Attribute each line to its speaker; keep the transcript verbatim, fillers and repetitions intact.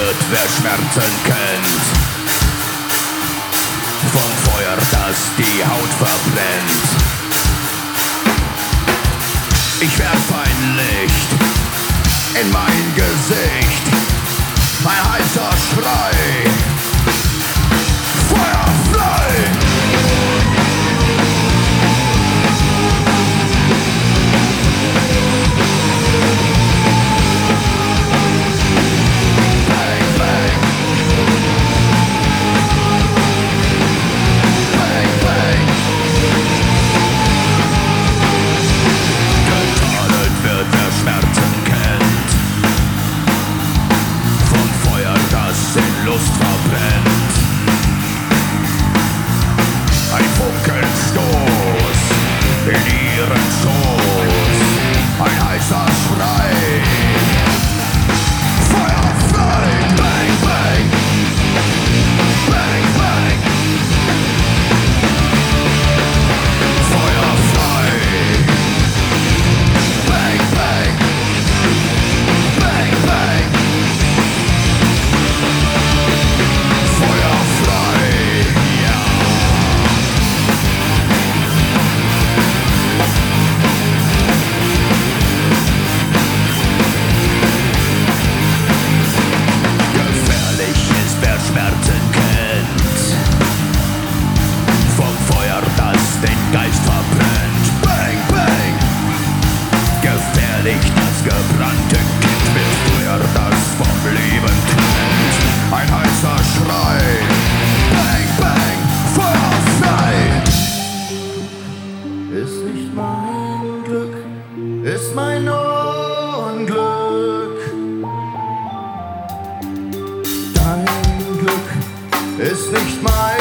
Speaker 1: wird, wer Schmerzen kennt. Vom Feuer, das die Haut verbrennt. Ich werf ein Licht in mein Gesicht. Ein heißer Schrei. Feuerfrei! Lust verbrennt. Ein Funkenstoß in ihren Schoß, ein heißer Schrei. Feuerfrei! Bang, bang! Bang, bang! Feuerfrei! Bang, bang! Bang, bang! Geist verbrennt. Bang, bang! Gefährlich das gebrannte Kind mit Feuer, das vom Leben trennt. Ein heißer Schrei. Bang, bang! Feuerfrei! Ist nicht mein Glück, ist mein Unglück. Dein Glück ist nicht mein